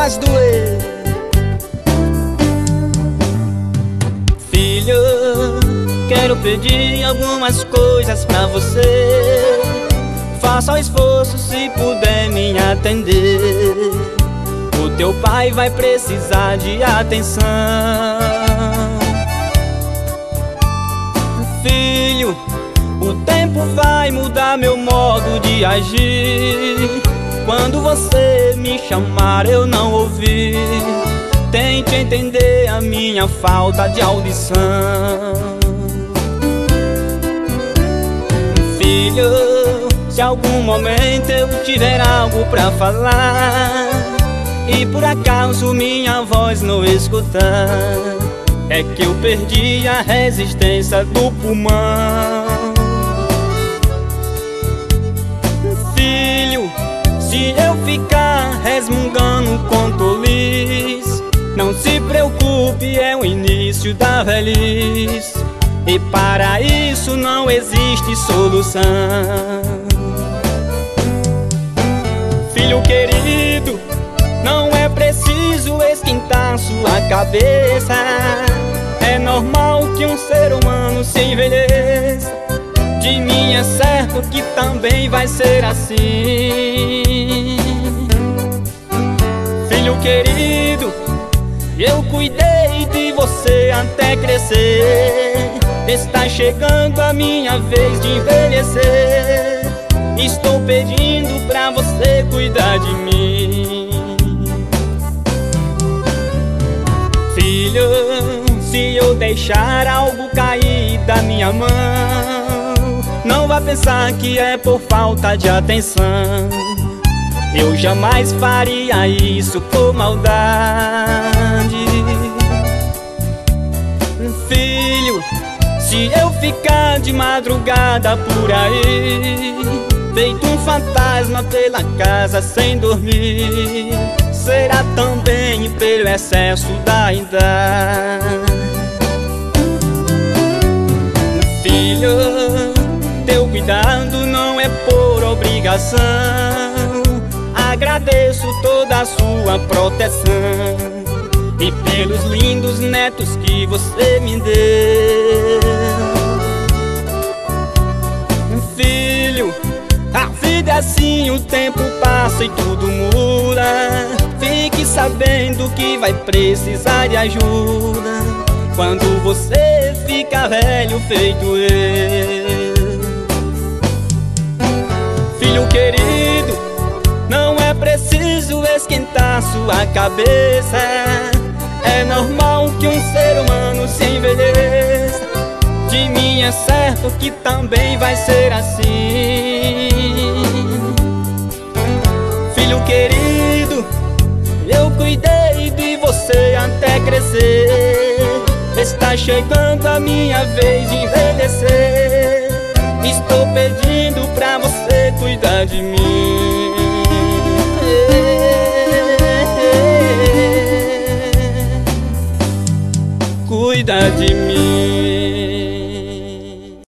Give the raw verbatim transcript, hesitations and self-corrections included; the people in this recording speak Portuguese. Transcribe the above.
faz doer. Filho, quero pedir algumas coisas pra você. Faça o esforço se puder me atender. O teu pai vai precisar de atenção. Filho, o tempo vai mudar meu modo de agir. Quando você me chamar eu não ouvir. Tente entender a minha falta de audição. Filho, se algum momento eu tiver algo pra falar e por acaso minha voz não escutar, é que eu perdi a resistência do pulmão. Filho, se eu ficar resmungando com tolice, não se preocupe, é o início da velhice, e para isso não existe solução. Filho querido, não é preciso esquentar sua cabeça. É normal que um ser humano se envelheça. De mim é certo que também vai ser assim. Filho querido, eu cuidei de você até crescer. Está chegando a minha vez de envelhecer. Estou pedindo pra você cuidar de mim. Filho, se eu deixar algo cair da minha mão, não vá pensar que é por falta de atenção. Eu jamais faria isso por maldade. Filho, se eu ficar de madrugada por aí, feito um fantasma pela casa sem dormir, será também pelo excesso da idade. Filho, teu cuidado não é por obrigação. Agradeço toda a sua proteção e pelos lindos netos que você me deu. Filho, a vida é assim, o tempo passa e tudo muda. Fique sabendo que vai precisar de ajuda quando você ficar velho feito eu. Filho querido, não é preciso esquentar sua cabeça. É normal que um ser humano se envelheça. De mim é certo que também vai ser assim. Filho querido, eu cuidei de você até crescer. Está chegando a minha vez de envelhecer. Estou pedindo pra você cuidar de mim. Cuida de mim.